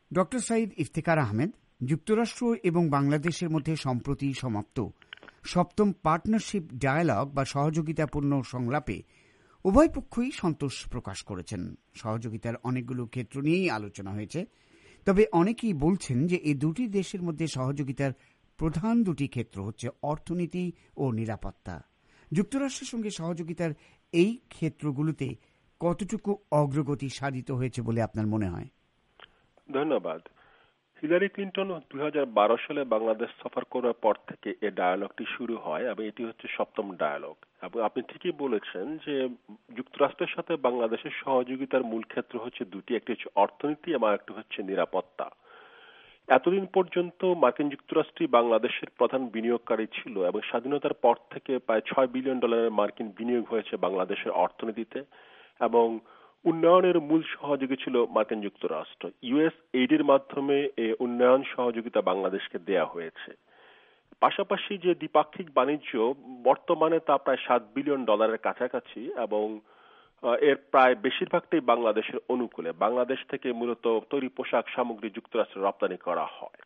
Doctor Saeed Iftekhar Ahmed, যুক্তরাষ্ট্র এবং বাংলাদেশের মধ্যে সম্প্রতি সমাপ্ত সপ্তম পার্টনারশিপ ডায়ালগ বা সহযোগিতাপূর্ণ সংলাপে উভয় পক্ষই সন্তোষ প্রকাশ করেছেন। সহযোগিতার অনেকগুলো ক্ষেত্র নিয়েই আলোচনা হয়েছে, তবে অনেকেই বলছেন যে এই দুটি দেশের মধ্যে সহযোগিতার প্রধান দুটি ক্ষেত্র হচ্ছে অর্থনীতি ও নিরাপত্তা। যুক্তরাষ্ট্রের সঙ্গে সহযোগিতার এই ক্ষেত্রগুলোতে কতটুকু অগ্রগতি সাধিত হয়েছে বলে আপনার মনে হয়? ধন্যবাদ। হিলারি ক্লিন্টন 2012 সালে বাংলাদেশ সফর করার পর থেকে এই ডায়ালগটি শুরু হয় এবং এটি হচ্ছে সপ্তম ডায়ালগ। এবং আপনি ঠিকই বলেছেন যে যুক্তরাষ্ট্রের সাথে বাংলাদেশের সহযোগিতার মূল ক্ষেত্র হচ্ছে দুটি, একটি হচ্ছে অর্থনীতি এবং একটি হচ্ছে নিরাপত্তা। এতদিন পর্যন্ত মার্কিন যুক্তরাষ্ট্রই বাংলাদেশের প্রধান বিনিয়োগকারী ছিল এবং স্বাধীনতার পর থেকে প্রায় $6 বিলিয়ন মার্কিন বিনিয়োগ হয়েছে বাংলাদেশের অর্থনীতিতে এবং উন্নয়নের মূল সহযোগী ছিল মার্কিন যুক্তরাষ্ট্র। ইউএস এইডের মাধ্যমে এই উন্নয়ন সহযোগিতা বাংলাদেশকে দেয়া হয়েছে। পাশাপাশি যে দ্বিপাক্ষিক বাণিজ্য বর্তমানে তা প্রায় $7 বিলিয়ন কাছাকাছি এবং এর প্রায় বেশিরভাগটাই বাংলাদেশের অনুকূলে। বাংলাদেশ থেকে মূলত তৈরি পোশাক সামগ্রী যুক্তরাষ্ট্রে রপ্তানি করা হয়।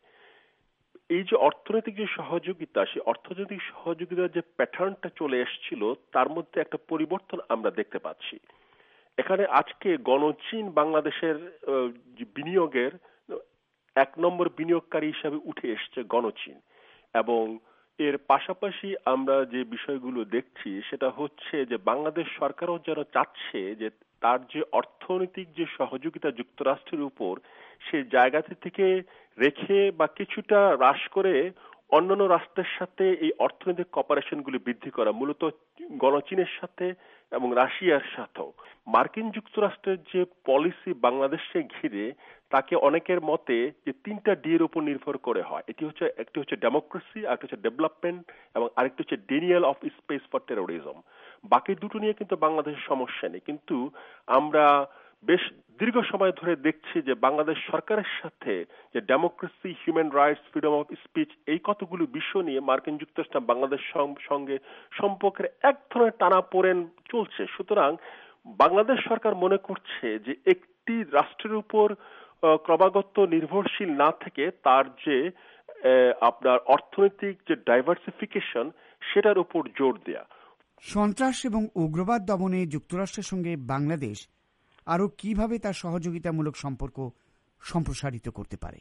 এই যে অর্থনৈতিক যে সহযোগিতা, সেই অর্থনৈতিক সহযোগিতার যে প্যাটার্নটা চলে এসেছিল তার মধ্যে একটা পরিবর্তন আমরা দেখতে পাচ্ছি। এখানে আজকে গণচীন বাংলাদেশের বিনিয়োগের 1 নম্বর বিনিয়োগকারী হিসাবে উঠে এসছে গণচীন এবং এর পাশাপাশি আমরা যে বিষয়গুলো দেখছি সেটা হচ্ছে যে বাংলাদেশ সরকারও যেন চাচ্ছে যে তার যে অর্থনৈতিক যে সহযোগিতা যুক্তরাষ্ট্রের উপর সে জায়গা থেকে রেখে বা কিছুটা হ্রাস করে অন্যান্য রাষ্ট্রের সাথে এই অর্থনৈতিক কপারেশনগুলি বৃদ্ধি করা, মূলত গণচীনের সাথে এবং রাশিয়ার সাথেও। মার্কিন যুক্তরাষ্ট্রের যে পলিসি বাংলাদেশকে ঘিরে তাকে অনেকের মতে যে 3টা ডি এর উপর নির্ভর করে হয়। একটি হচ্ছে ডেমোক্রেসি, আরেকটি হচ্ছে ডেভেলপমেন্ট এবং আরেকটি হচ্ছে denial of space for terrorism. বাকি দুটো নিয়ে কিন্তু বাংলাদেশের সমস্যা নেই, কিন্তু আমরা বেশ দীর্ঘ সময় ধরে দেখছি যে বাংলাদেশ সরকারের সাথে যে democracy, human rights, freedom of speech এই কতগুলো বিষয় নিয়ে মার্কিন যুক্তরাষ্ট্র বাংলাদেশ সঙ্গে সম্পর্কের এক ধরনের টানাপোড়েন চলছে। সুতরাং বাংলাদেশ সরকার মনে করছে যে একটি রাষ্ট্রের উপর ক্রমাগত নির্ভরশীল না থেকে তার যে আপনার অর্থনৈতিক যে ডাইভার্সিফিকেশন সেটার উপর জোর দেয়া। সন্ত্রাস এবং উগ্রবাদ দমনে যুক্তরাষ্ট্রের সঙ্গে বাংলাদেশ আরো কিভাবে তার সহযোগিতামূলক সম্পর্ক সম্প্রসারিত করতে পারে?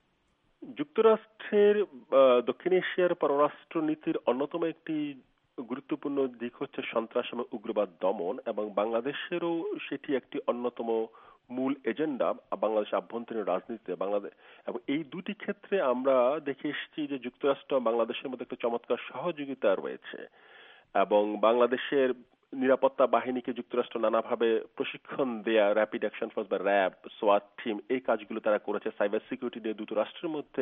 যুক্তরাষ্ট্রের দক্ষিণ এশিয়ার পররাষ্ট্র নীতির অন্যতম একটি গুরুত্বপূর্ণ দিক হচ্ছে সন্ত্রাস এবং উগ্রবাদ দমন এবং বাংলাদেশেরও সেটি একটি অন্যতম মূল এজেন্ডা বাংলাদেশের আভ্যন্তরীণ রাজনীতিতে। বাংলাদেশ এবং এই দুটি ক্ষেত্রে আমরা দেখে এসেছি যে যুক্তরাষ্ট্র বাংলাদেশের মধ্যে একটা চমৎকার সহযোগিতা রয়েছে এবং বাংলাদেশের নিরাপত্তা বাহিনীকে যুক্তরাষ্ট্র নানাভাবে প্রশিক্ষণ দেয়া, র্যাপিড অ্যাকশন ফোর্স বা র্যাব, সোয়াট টিম এই কাজগুলো তারা করেছে। সাইবার সিকিউরিটি নিয়ে দুটো রাষ্ট্রের মধ্যে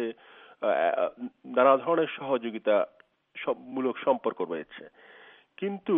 নানা ধরনের সহযোগিতা মূলক সম্পর্ক রয়েছে। কিন্তু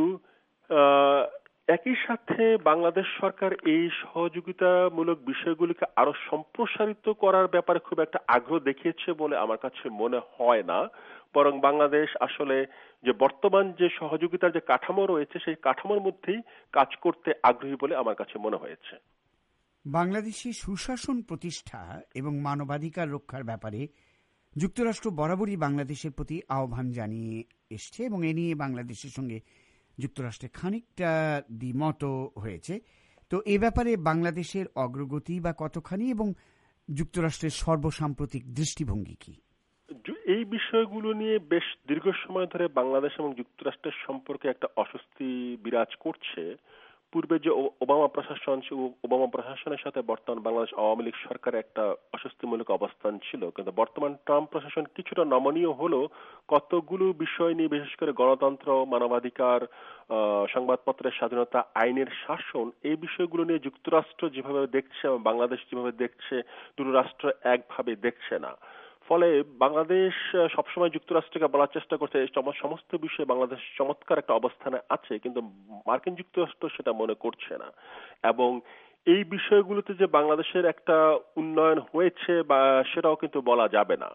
একই সাথে বাংলাদেশ সরকার এই সহযোগিতামূলক বিষয়গুলিকে আরো সম্প্রসারিত করার ব্যাপারে খুব একটা আগ্রহ দেখিয়েছে বলে আমার কাছে মনে হয় না, বরং বাংলাদেশ আসলে যে বর্তমান যে সহযোগিতার যে কাঠামো রয়েছে সেই কাঠামোর মধ্যেই কাজ করতে আগ্রহী বলে আমার কাছে মনে হয়েছে। বাংলাদেশে সুশাসন প্রতিষ্ঠা এবং মানবাধিকার রক্ষার ব্যাপারে যুক্তরাষ্ট্র বরাবরই বাংলাদেশের প্রতি আহ্বান জানিয়ে এসছে এবং এ নিয়ে বাংলাদেশের সঙ্গে যুক্তরাষ্ট্রের খানিকটা দ্বিমত হয়েছে। তো এ ব্যাপারে বাংলাদেশের অগ্রগতি বা কতখানি এবং যুক্তরাষ্ট্রের সর্বসাম্প্রতিক দৃষ্টিভঙ্গি কি? এই বিষয়গুলো নিয়ে বেশ দীর্ঘ সময় ধরে বাংলাদেশ এবং যুক্তরাষ্ট্রের সম্পর্কে একটা অস্বস্তি বিরাজ করছে। পূর্বে যে ওবামা প্রশাসনের সাথে বর্তমান বাংলাদেশ আওয়ামী লীগ সরকারের একটা অস্বস্তিমূলক অবস্থান ছিল, কিন্তু বর্তমান ট্রাম্প প্রশাসন কিছুটা নমনীয় হলো কতগুলো বিষয় নিয়ে, বিশেষ করে গণতন্ত্র, মানবাধিকার, সংবাদপত্রের স্বাধীনতা, আইনের শাসন এই বিষয়গুলো নিয়ে যুক্তরাষ্ট্র যেভাবে দেখছে এবং বাংলাদেশ যেভাবে দেখছে দুটো রাষ্ট্র একভাবে দেখছে না। ফলে বাংলাদেশ সবসময় যুক্তরাষ্ট্রকে বলার চেষ্টা করছে সমস্ত বিষয়ে বাংলাদেশ চমৎকার একটা অবস্থানে আছে, কিন্তু মার্কিন যুক্তরাষ্ট্র সেটা মনে করছে না এবং এই বিষয়গুলোতে যে বাংলাদেশের একটা উন্নয়ন হয়েছে বা সেটাও কিন্তু বলা যাবে না।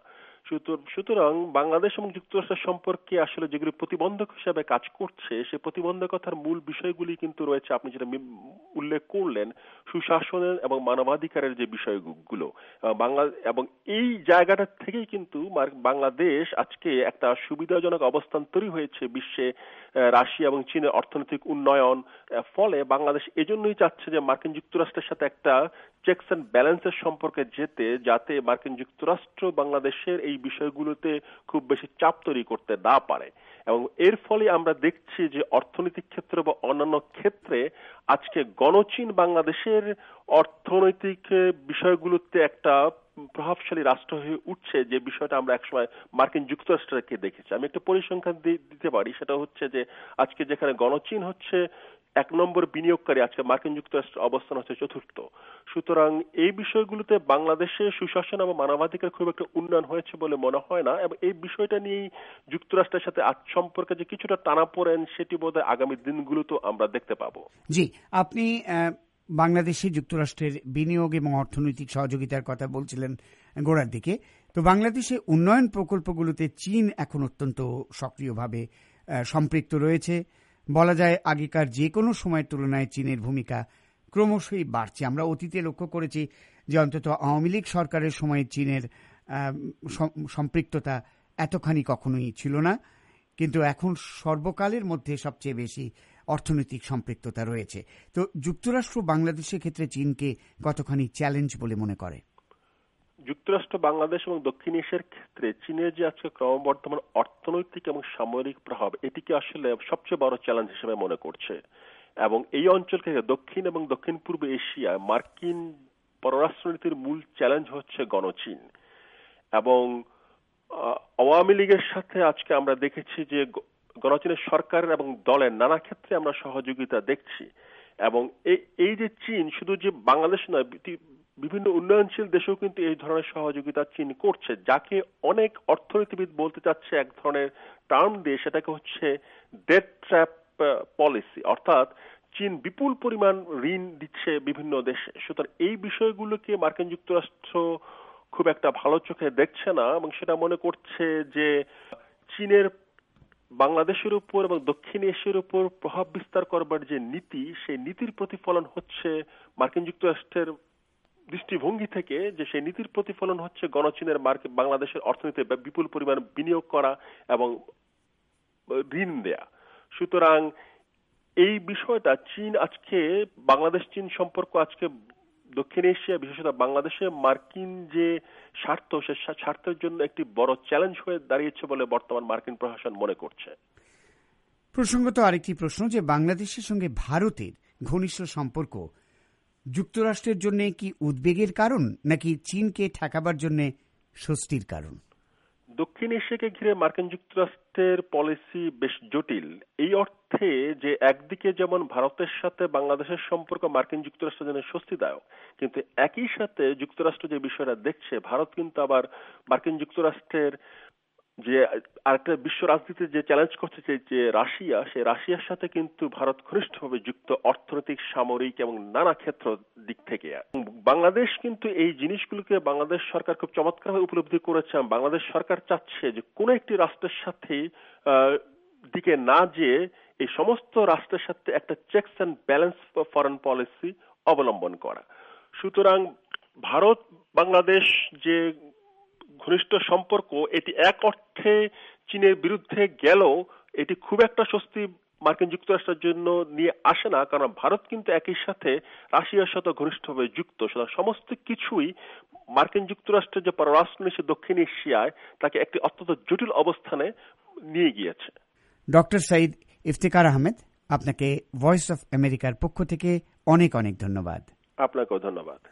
সুতরাং বাংলাদেশ এবং যুক্তরাষ্ট্রের সম্পর্কে আসলে যেগুলি প্রতিবন্ধক হিসেবে কাজ করছে, সেই প্রতিবন্ধকতার মূল বিষয়গুলি কিন্তু রয়েছে আপনি যেটা উল্লেখ করলেন, সুশাসনের এবং মানবাধিকারের যে বিষয়গুলো এবং এই জায়গাটা থেকেই কিন্তু বাংলাদেশ আজকে একটা সুবিধাজনক অবস্থান তৈরি হয়েছে বিশ্বে রাশিয়া এবং চীনের অর্থনৈতিক উন্নয়ন। ফলে বাংলাদেশ এজন্যই চাচ্ছে যে মার্কিন যুক্তরাষ্ট্রের সাথে একটা চেকস এন্ড ব্যালেন্সের সম্পর্কে যাতে মার্কিন যুক্তরাষ্ট্র বাংলাদেশের এই বিষয়গুলোতে খুব বেশি চাপ তৈরি করতে না পারে। এবং এর ফলে আমরা দেখছি যে অর্থনৈতিক ক্ষেত্রে বা অন্যান্য ক্ষেত্রে আজকে গণচীন বাংলাদেশের অর্থনৈতিক বিষয়গুলোতে একটা প্রভাবশালী রাষ্ট্র হয়ে উঠছে, যে বিষয়টা আমরা একসময় মার্কিন যুক্তরাষ্ট্রকে দেখেছি। আমি একটা পরিসংখ্যান দিতে পারি, সেটা হচ্ছে যে আজকে যেখানে গণচীন হচ্ছে 1 নম্বর বিনিয়োগকারী, আজকে মার্কিন যুক্তরাষ্ট্রের অবস্থান হচ্ছে 4র্থ। সুতরাং এই বিষয়গুলোতে বাংলাদেশে সুশাসন এবং মানবাধিকার খুব একটা উন্নয়ন হয়েছে বলে মনে হয় না, এবং এই বিষয়টা নিয়েই যুক্তরাষ্ট্রের সাথে আজ সম্পর্কে যে কিছুটা টানাপোড়েন, সেটি বোধহয় আগামী দিনগুলোতে আমরা দেখতে পাবো। জি, আপনি বাংলাদেশে যুক্তরাষ্ট্রের বিনিয়োগ এবং অর্থনৈতিক সহযোগিতার কথা বলছিলেন গোড়ার দিকে। তো বাংলাদেশে উন্নয়ন প্রকল্পগুলোতে চীন এখন অত্যন্ত সক্রিয়ভাবে সম্পৃক্ত রয়েছে। বলা যায় আগেকার যে কোনো সময়ের তুলনায় চীনের ভূমিকা ক্রমশই বাড়ছে। আমরা অতীতে লক্ষ্য করেছি যে অন্তত আওয়ামী লীগ সরকারের সময় চীনের সম্পৃক্ততা এতখানি কখনোই ছিল না, কিন্তু এখন সর্বকালের মধ্যে সবচেয়ে বেশি অর্থনৈতিক সম্পৃক্ততা রয়েছে। তো যুক্তরাষ্ট্র বাংলাদেশের ক্ষেত্রে চীনকে কতখানি চ্যালেঞ্জ বলে মনে করে? যুক্তরাষ্ট্র বাংলাদেশ এবং দক্ষিণ এশিয়ার ক্ষেত্রে চীনের যে আজকে ক্রমবর্ধমান অর্থনৈতিক এবং সামরিক প্রভাব, এটিকে আসলে সবচেয়ে বড় চ্যালেঞ্জ হিসেবে মনে করছে। এবং এই অঞ্চলকে দক্ষিণ এবং দক্ষিণ পূর্ব এশিয়ায় মার্কিন পররাষ্ট্রনীতির মূল চ্যালেঞ্জ হচ্ছে গণচীন। এবং আওয়ামী লীগের সাথে আজকে আমরা দেখেছি যে গণচীনের সরকার এবং দলের নানা ক্ষেত্রে আমরা সহযোগিতা দেখছি। এবং এই যে চীন শুধু যে বাংলাদেশ নয়, বিভিন্ন উন্নয়নশীল দেশেও কিন্তু এই ধরনের সহযোগিতা চীন করছে, যাকে অনেক অর্থনীতিবিদ বলতে চাচ্ছে এক ধরনের টার্ম দিয়ে, সেটাকে হচ্ছে ডেট ট্র্যাপ পলিসি। অর্থাৎ চীন বিপুল পরিমাণ ঋণ দিচ্ছে বিভিন্ন দেশে। সুতরাং এই বিষয়গুলোকে মার্কিন যুক্তরাষ্ট্র খুব একটা ভালো চোখে দেখছে না, এবং সেটা মনে করছে যে চীনের বাংলাদেশের উপর এবং দক্ষিণ এশিয়ার উপর প্রভাব বিস্তার করবার যে নীতি, সেই নীতির প্রতিফলন হচ্ছে মার্কিন যুক্তরাষ্ট্রের দৃষ্টিভঙ্গি থেকে, যে সেই নীতির প্রতিফলন হচ্ছে গণচীনের বাংলাদেশের অর্থনীতিতে বিপুল পরিমাণ বিনিয়োগ করা এবং ঋণ দেয়া। সুতরাং এই বিষয়টা চীন আজকে বাংলাদেশ চীন সম্পর্ক আজকে দক্ষিণ এশিয়া, বিশেষত বাংলাদেশে মার্কিন যে স্বার্থ, সে স্বার্থের জন্য একটি বড় চ্যালেঞ্জ হয়ে দাঁড়িয়েছে বলে বর্তমান মার্কিন প্রশাসন মনে করছে। প্রসঙ্গত আরেকটি প্রশ্ন, যে বাংলাদেশের সঙ্গে ভারতের ঘনিষ্ঠ সম্পর্ক যুক্তরাষ্ট্রের জন্য কি উদ্বেগের কারণ, নাকি চীনকে ঠেকাবার জন্য স্বস্তির কারণ? দক্ষিণ এশিয়াকে ঘিরে মার্কিন যুক্তরাষ্ট্রের পলিসি বেশ জটিল, এই অর্থে যে একদিকে যেমন ভারতের সাথে বাংলাদেশের সম্পর্ক মার্কিন যুক্তরাষ্ট্রের জন্য স্বস্তিদায়ক, কিন্তু একই সাথে যুক্তরাষ্ট্র যে বিষয়টা দেখছে, ভারত কিন্তু আবার মার্কিন যুক্তরাষ্ট্রের যে আরেকটা বিশ্ব রাজনীতিতে যে চ্যালেঞ্জ করছে যে রাশিয়া, সেই রাশিয়ার সাথে কিন্তু ভারত ঘনিষ্ঠভাবে যুক্ত অর্থনৈতিক, সামরিক এবং নানা ক্ষেত্র দিক থেকে। বাংলাদেশ কিন্তু এই জিনিসগুলোকে বাংলাদেশ সরকার খুব চমৎকারভাবে উপলব্ধি করেছে। বাংলাদেশ সরকার চাচ্ছে যে কোনো একটি রাষ্ট্রের সাথে দিকে না যেয়ে এই সমস্ত রাষ্ট্রের সাথে একটা checks and balance foreign policy অবলম্বন করা। সুতরাং ভারত বাংলাদেশ যে ঘনিষ্ঠ সম্পর্ক, এটি এক অর্থে চীনের বিরুদ্ধে গেলেও এটি খুব একটা স্বস্তি মার্কিন যুক্তরাষ্ট্রের জন্য নিয়ে আসে না, কারণ ভারত কিন্তু একই সাথে রাশিয়ার সাথে ঘনিষ্ঠভাবে যুক্ত। সুতরাং সমস্ত কিছুই মার্কিন যুক্তরাষ্ট্রের যে পররাষ্ট্রনীতি দক্ষিণ এশিয়ায় তাকে একটি অত্যন্ত জটিল অবস্থানে নিয়ে গিয়েছে। ডক্টর সাইদ ইফতেখার আহমেদ, আপনাকে ভয়েস অফ আমেরিকার পক্ষ থেকে অনেক অনেক ধন্যবাদ। আপনাকেও ধন্যবাদ।